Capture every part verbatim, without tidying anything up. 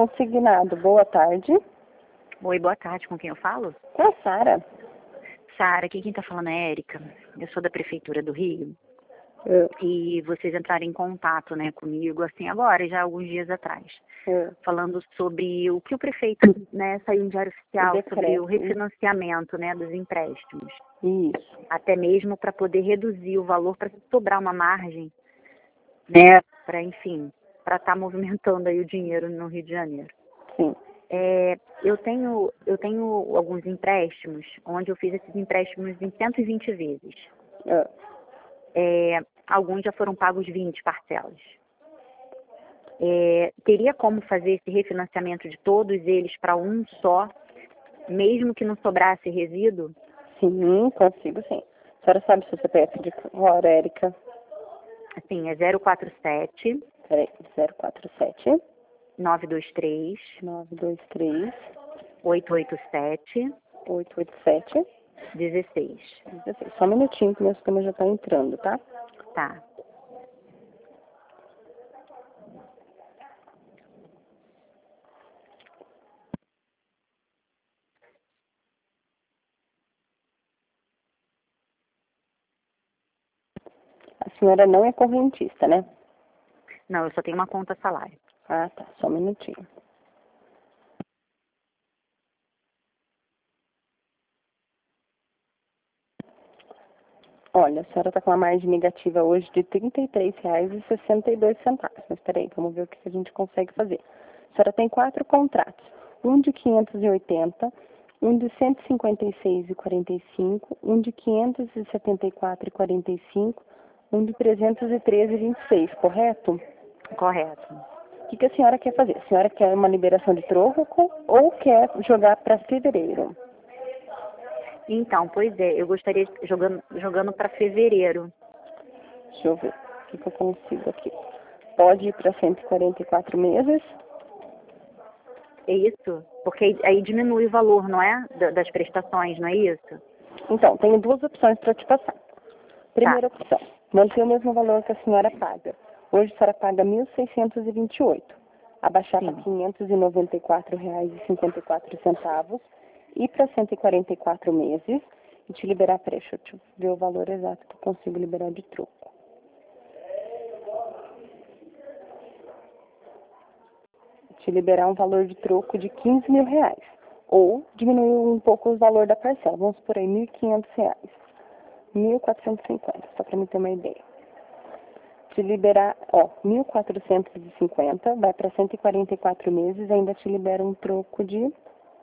consignado. Boa tarde. Oi, boa tarde. Com quem eu falo? Com a Sara. Sara, aqui quem está falando é Érica. Eu sou da Prefeitura do Rio. É. E vocês entraram em contato, né, comigo, assim, agora, já alguns dias atrás. É. Falando sobre o que o prefeito, né, saiu em diário oficial, O sobre o decreto. refinanciamento, né, dos empréstimos. Isso. Até mesmo para poder reduzir o valor, para sobrar uma margem, né, para, enfim, para estar movimentando aí o dinheiro no Rio de Janeiro. Sim. É, eu tenho, eu tenho alguns empréstimos, onde eu fiz esses empréstimos em cento e vinte vezes. É. É, alguns já foram pagos vinte parcelas. É, teria como fazer esse refinanciamento de todos eles para um só, mesmo que não sobrasse resíduo? Sim, consigo sim. A senhora sabe se o C P F de hora, Érica? Assim, é zero quatro sete, Peraí, zero quatro sete, nove dois três, nove dois três, oito oito sete, oito oito sete, dezesseis. dezesseis. Só um minutinho que meu sistema já está entrando, tá? Tá. A senhora não é correntista, né? Não, eu só tenho uma conta salário. Ah, tá. Só um minutinho. Olha, a senhora está com uma margem negativa hoje de trinta e três reais e sessenta e dois centavos. Mas peraí, vamos ver o que a gente consegue fazer. A senhora tem quatro contratos. Um de quinhentos e oitenta, um de cento e cinquenta e seis e quarenta e cinco, um de quinhentos e setenta e quatro e quarenta e cinco, um de trezentos e treze e vinte e seis, correto? Correto. O que, que a senhora quer fazer? A senhora quer uma liberação de troco ou quer jogar para fevereiro? Então, pois é, eu gostaria de jogando, jogando para fevereiro. Deixa eu ver o que, que eu consigo aqui. Pode ir para cento e quarenta e quatro meses. É isso? Porque aí, aí diminui o valor, não é? Da- Das prestações, não é isso? Então, tenho duas opções para te passar. Primeira opção, manter o mesmo valor que a senhora paga. Hoje a senhora paga mil seiscentos e vinte e oito. Abaixar para Sim. quinhentos e noventa e quatro reais e cinquenta e quatro centavos. Ir para cento e quarenta e quatro meses e te liberar, peraí, deixa eu te ver o valor exato que eu consigo liberar de troco. Te liberar um valor de troco de quinze mil reais. Ou diminuir um pouco o valor da parcela. Vamos por aí, mil e quinhentos reais. mil quatrocentos e cinquenta, só para me ter uma ideia. Te liberar, ó, mil quatrocentos e cinquenta, vai para cento e quarenta e quatro meses, ainda te libera um troco de...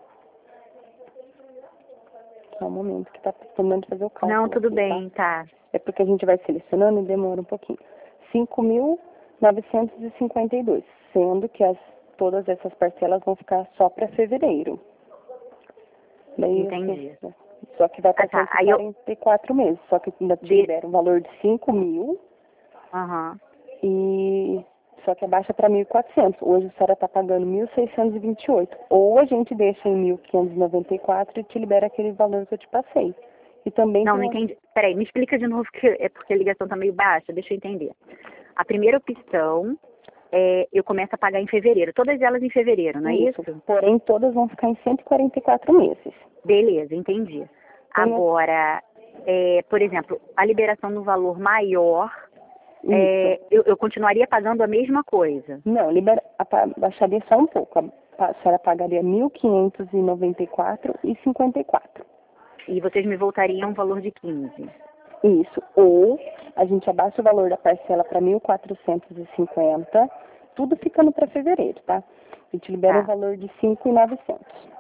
Só um momento que tá terminando de fazer o cálculo. Não, tudo aqui, bem, tá? tá. É porque a gente vai selecionando e demora um pouquinho. cinco mil novecentos e cinquenta e dois, sendo que as, todas essas parcelas vão ficar só para fevereiro. Daí, Entendi. assim, só que vai para Ah, tá. cento e Aí eu... quarenta e quatro meses, só que ainda te De... libera um valor de cinco mil, Aham. e só que abaixa para mil e quatrocentos. Hoje a senhora está pagando mil seiscentos e vinte e oito. Ou a gente deixa em mil quinhentos e noventa e quatro e te libera aquele valor que eu te passei. E também Não, tem não uma... entendi. Peraí, me explica de novo, que é porque a ligação tá meio baixa, deixa eu entender. A primeira opção é eu começo a pagar em fevereiro. Todas elas em fevereiro, não é isso? Isso. Porém, todas vão ficar em cento e quarenta e quatro meses. Beleza, entendi. Tem a- Agora, é, por exemplo, a liberação no valor maior, Isso. é, eu, eu continuaria pagando a mesma coisa. Não, libera... apa- baixaria só um pouco. A, a senhora pagaria mil quinhentos e noventa e quatro e cinquenta e quatro. E vocês me voltariam um valor de quinze. Isso. Ou a gente abaixa o valor da parcela para mil quatrocentos e cinquenta, tudo ficando para fevereiro, tá? A gente libera um Tá. valor de cinco mil e novecentos.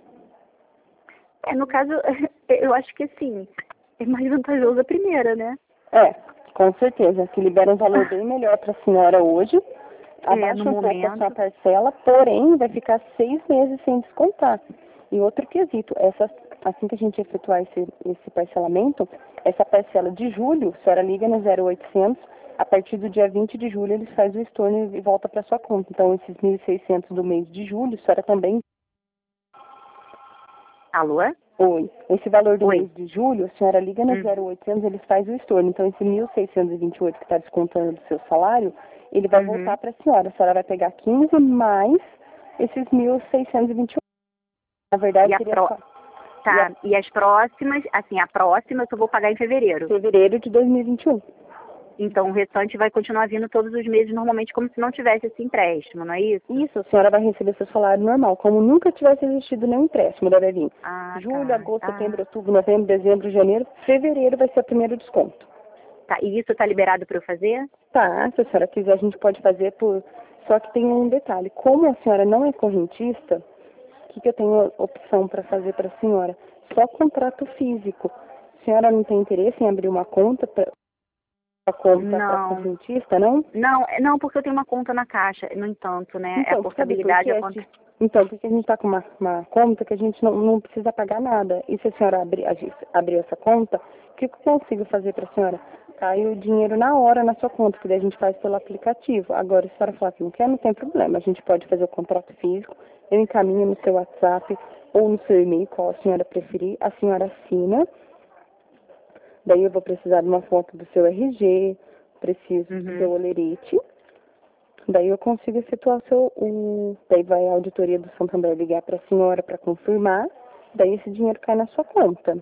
É, no caso, eu acho que assim, é mais vantajoso a primeira, né? É, com certeza, que libera um valor bem melhor para a senhora hoje. Abaixa no um pouco a sua momento. parcela, porém vai ficar seis meses sem descontar. E outro quesito, essa, assim que a gente efetuar esse, esse parcelamento, essa parcela de julho, a senhora liga no zero oitocentos, a partir do dia vinte de julho eles fazem o estorno e volta para sua conta. Então esses mil e seiscentos do mês de julho, a senhora também... Alô? Oi. Esse valor do Oi. mês de julho, a senhora liga no Hum. zero oitocentos, eles fazem o estorno. Então esse mil seiscentos e vinte e oito que está descontando do seu salário, ele vai Uhum. voltar para a senhora. A senhora vai pegar quinze mais esses mil seiscentos e vinte e um. Na verdade, E seria pro... só... Tá, e, a... e as próximas, assim, a próxima eu só vou pagar em fevereiro. Fevereiro de dois mil e vinte e um. Então o restante vai continuar vindo todos os meses, normalmente como se não tivesse esse empréstimo, não é isso? Isso, a senhora vai receber seu salário normal, como nunca tivesse existido nenhum empréstimo, da vir. Ah, Julho, tá. agosto, Ah. setembro, outubro, novembro, dezembro, janeiro, fevereiro vai ser o primeiro desconto. Tá, e isso tá liberado para eu fazer? Tá, se a senhora quiser a gente pode fazer por... Só que tem um detalhe, como a senhora não é correntista, o que, que eu tenho opção para fazer para a senhora? Só contrato físico. A senhora não tem interesse em abrir uma conta para a conta para correntista, não? Não, não, porque eu tenho uma conta na Caixa, no entanto, né? Então, é a portabilidade. A conta... Então, porque a gente está com uma, uma conta que a gente não, não precisa pagar nada. E se a senhora abrir, abrir essa conta, o que eu consigo fazer para a senhora? Cai o dinheiro na hora na sua conta, que daí a gente faz pelo aplicativo. Agora, se a senhora falar que não quer, não tem problema. A gente pode fazer o contrato físico, eu encaminho no seu WhatsApp ou no seu e-mail, qual a senhora preferir, a senhora assina. Daí eu vou precisar de uma foto do seu R G, preciso Uhum. do seu olerite. Daí eu consigo efetuar o seu... O, daí vai a auditoria do Santander ligar para a senhora para confirmar. Daí esse dinheiro cai na sua conta.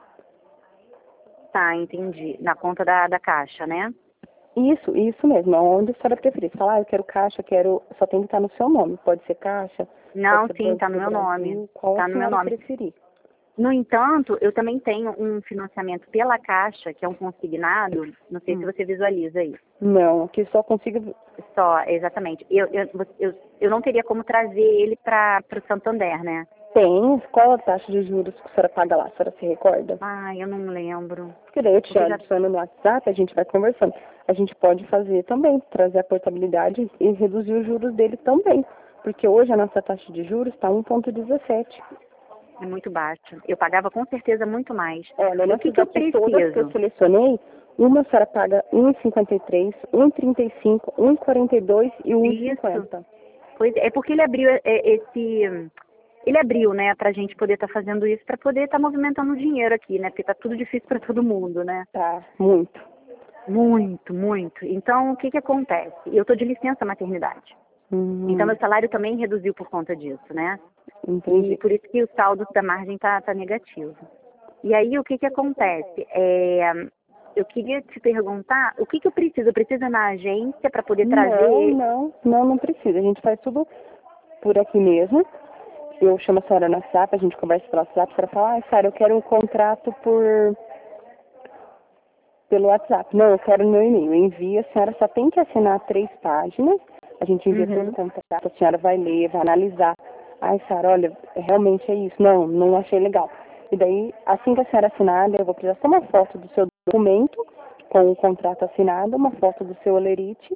Tá, entendi. Na conta da, da Caixa, né? Isso, isso mesmo. Onde a senhora preferir. Falar, ah, eu quero Caixa, quero... Só tem que estar no seu nome. Pode ser Caixa. Não, pode ser sim, Banco tá no do meu Brasil, nome. Qual Tá a no meu senhora nome. preferir. No entanto, eu também tenho um financiamento pela Caixa, que é um consignado. Não sei hum. se você visualiza isso. Não, que só consigo... Só, exatamente. Eu, eu, eu, eu não teria como trazer ele para o Santander, né? Tem. Qual a taxa de juros que a senhora paga lá? A senhora se recorda? Ai, eu não lembro. Porque daí eu te já... adiciono no WhatsApp, a gente vai conversando. A gente pode fazer também, trazer a portabilidade e reduzir os juros dele também. Porque hoje a nossa taxa de juros está um vírgula dezessete. É muito baixo. Eu pagava com certeza muito mais. Olha, o que, que eu preciso? Todas que eu selecionei, uma a senhora paga um vírgula cinquenta e três, um vírgula trinta e cinco, um vírgula quarenta e dois e um vírgula cinquenta. Pois é, é porque ele abriu esse... Ele abriu, né, pra gente poder estar tá fazendo isso, pra poder estar tá movimentando o dinheiro aqui, né? Porque tá tudo difícil para todo mundo, né? Tá, muito. Muito, muito. Então, o que que acontece? Eu tô de licença maternidade. Hum. Então, meu salário também reduziu por conta disso, né? Entendi. E por isso que o saldo da margem tá, tá negativo. E aí, o que que acontece? É, eu queria te perguntar, o que que eu preciso? Eu preciso ir na agência para poder trazer... Não, não, não, não precisa. A gente faz tudo por aqui mesmo. Eu chamo a senhora no WhatsApp, a gente conversa pelo WhatsApp, a senhora fala, ah, Sara, eu quero um contrato por... pelo WhatsApp. Não, eu quero no meu e-mail. Envia, a senhora só tem que assinar três páginas, a gente envia uhum. todo o contrato, a senhora vai ler, vai analisar. Ai, Sara, olha, realmente é isso. Não, não achei legal. E daí, assim que a senhora assinar, eu vou precisar só uma foto do seu documento, com o contrato assinado, uma foto do seu olerite,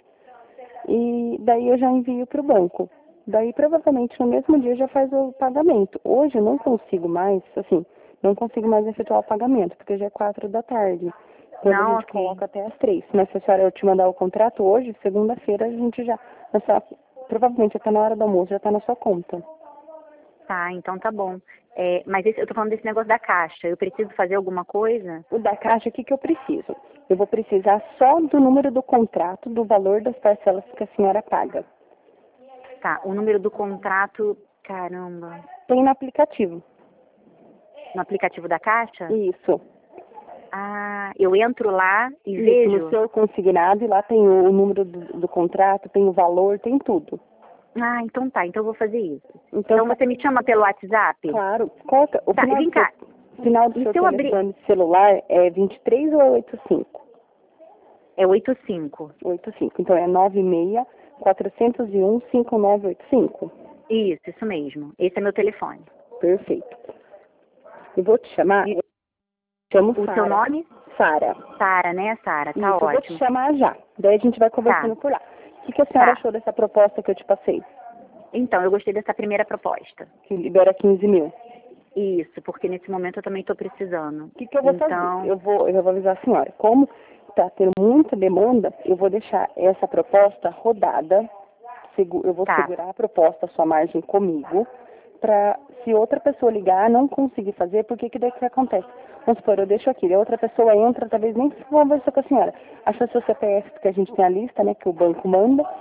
e daí eu já envio para o banco. Daí, provavelmente, no mesmo dia já faz o pagamento. Hoje eu não consigo mais, assim, não consigo mais efetuar o pagamento, porque já é quatro da tarde. Quando não, a gente okay. coloca até as três. Mas se a senhora eu te mandar o contrato hoje, segunda-feira, a gente já... Essa, provavelmente até na hora do almoço já está na sua conta. Tá, então tá bom. É, mas esse, eu tô falando desse negócio da Caixa. Eu preciso fazer alguma coisa? O da Caixa, o que que eu preciso? Eu vou precisar só do número do contrato, do valor das parcelas que a senhora paga. Tá, o número do contrato, caramba. Tem no aplicativo. No aplicativo da Caixa? Isso. Ah, eu entro lá e Isso, vejo? no seu consignado, e lá tem o número do, do contrato, tem o valor, tem tudo. Ah, então tá, então eu vou fazer isso. Então, então você me chama pelo WhatsApp? Claro. Qual, o tá, final vem do cá. Seu, final do e seu se eu telefone abrir... celular é vinte e três ou é oitenta e cinco? É oitenta e cinco. oitenta e cinco. Então é nove seis quatro zero um cinco nove oito cinco? Isso, isso mesmo. Esse é meu telefone. Perfeito. Eu vou te chamar... E... Chamo o Sara. seu nome? Sara. Sara, né, Sara? Tá Isso, ótimo. Eu vou te chamar já. Daí a gente vai conversando tá. por lá. O que, que a senhora tá. achou dessa proposta que eu te passei? Então, eu gostei dessa primeira proposta. Que libera quinze mil. Isso, porque nesse momento eu também estou precisando. O que, que eu vou então... fazer? Eu vou, eu vou avisar a senhora. Como está tendo muita demanda, eu vou deixar essa proposta rodada. Eu vou tá. segurar a proposta, a sua margem comigo, para se outra pessoa ligar, não conseguir fazer, porque que daí que acontece? Vamos supor, eu deixo aqui, a outra pessoa entra, talvez nem conversa com a senhora. Acha seu C P F, porque a gente tem a lista, né, que o banco manda,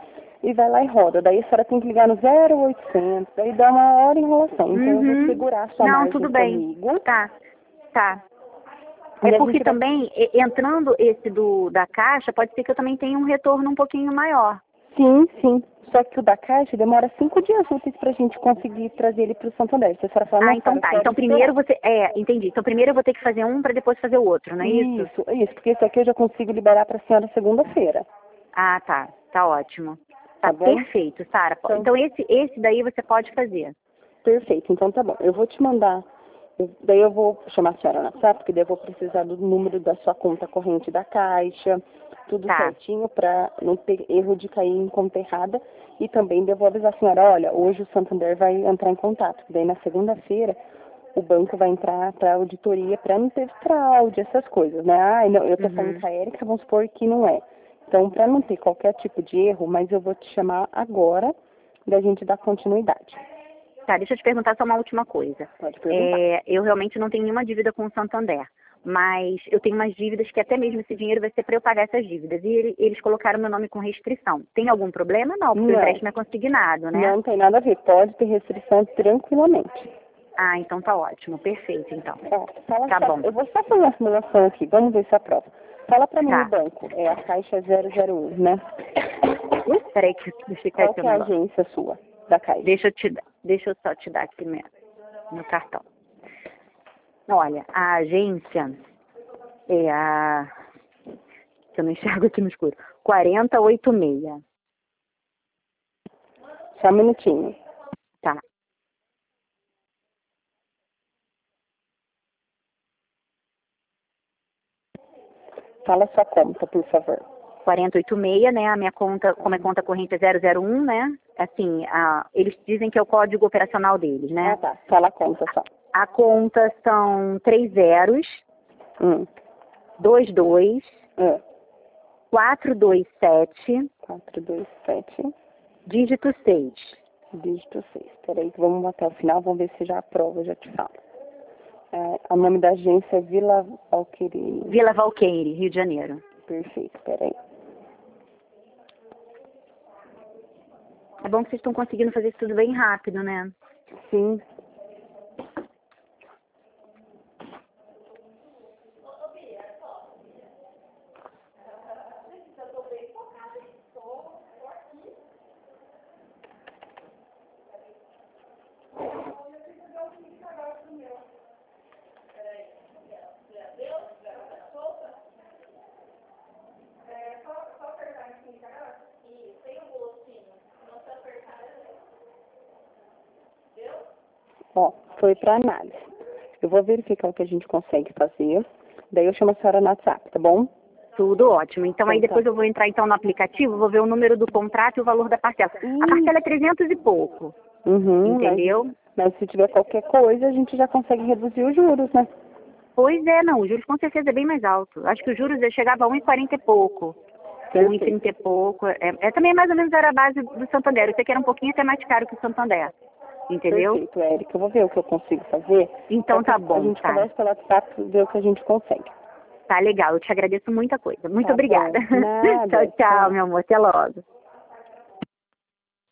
e vai lá e roda. Daí a senhora tem que ligar no zero oitocentos, daí dá uma hora de enrolação. Então Uhum. eu vou segurar a sua Não, margem tudo bem. comigo. Tá, tá. E É a porque gente vai- também, e- entrando esse do, da caixa, pode ser que eu também tenha um retorno um pouquinho maior. Sim, sim. Só que o da Caixa demora cinco dias úteis pra gente conseguir trazer ele pro Santander. Se a senhora falar, Ah, não, então cara, eu tá. quero Então esperar. primeiro você. É, entendi. Então primeiro eu vou ter que fazer um para depois fazer o outro, não é isso? Isso, isso, porque esse aqui eu já consigo liberar pra senhora segunda-feira. Ah, tá. Tá ótimo. Tá, Tá bom? perfeito, Sara. Então- Então esse, esse daí você pode fazer. Perfeito, então tá bom. Eu vou te mandar, eu- daí eu vou chamar a senhora no WhatsApp, porque daí eu vou precisar do número da sua conta corrente da Caixa, tudo Tá. certinho para não ter erro de cair em conta errada. E também daí eu vou avisar a senhora, olha, hoje o Santander vai entrar em contato. Daí na segunda-feira o banco vai entrar para auditoria para não ter fraude, essas coisas, né? Ah, não, eu tô Uhum. falando com a Érica, vamos supor que não é. Então, para não ter qualquer tipo de erro, mas eu vou te chamar agora da gente dar continuidade. Tá, deixa eu te perguntar só uma última coisa. Pode perguntar. É, eu realmente não tenho nenhuma dívida com o Santander, mas eu tenho umas dívidas que até mesmo esse dinheiro vai ser para eu pagar essas dívidas. E ele- eles colocaram meu nome com restrição. Tem algum problema? Não, porque Não. o empréstimo é consignado, né? Não tem nada a ver, pode ter restrição tranquilamente. Ah, então tá ótimo. Perfeito, então. Ó, fala Tá só- bom. Eu vou só fazer uma simulação aqui, vamos ver se aprova. Fala pra mim Tá. o banco, é a Caixa zero zero um, né? Ui, peraí, que deixa eu Qual aqui que o é a negócio. agência sua, da Caixa? Deixa eu, te, dar- deixa eu só te dar aqui meu, meu cartão. Olha, a agência é a... que eu não enxergo aqui no escuro. quarenta e oito seis. Só um minutinho. Tá. Fala sua conta, por favor. quarenta e oito seis, né? A minha conta, como é conta corrente é zero zero um, né? Assim, a, eles dizem que é o código operacional deles, né? Ah, tá. Fala a conta só. A conta são três zeros, Hum. dois dois, É. quatro dois sete, quatro dois sete, dígito seis. dígito seis. Peraí, que vamos até o final, vamos ver se já aprova, eu já te falo. É, o nome da agência é Vila Valqueire. Vila Valqueire, Rio de Janeiro. Perfeito, peraí. É bom que vocês estão conseguindo fazer isso tudo bem rápido, né? Sim. Ó, foi para análise. Eu vou verificar o que a gente consegue fazer. Daí eu chamo a senhora no WhatsApp, tá bom? Tudo ótimo. Então aí Então, depois tá. eu vou entrar então no aplicativo, vou ver o número do contrato e o valor da parcela. A parcela é trezentos e pouco, Uhum, entendeu? Mas, mas se tiver qualquer coisa, a gente já consegue reduzir os juros, né? Pois é, não, os juros com certeza é bem mais alto. Acho que os juros chegava a um e quarenta e pouco, um e Perfeito. trinta e pouco. É, é também mais ou menos era a base do Santander. Eu sei que era um pouquinho até mais caro que o Santander, entendeu? Perfeito, Érica. Eu vou ver o que eu consigo fazer. Então tá A bom, gente tá. conversa pelo WhatsApp e vê o que a gente consegue. Tá legal, eu te agradeço muita coisa. Muito Tá obrigada. bom. Nada, tchau, tchau, tchau. meu amor. Até logo.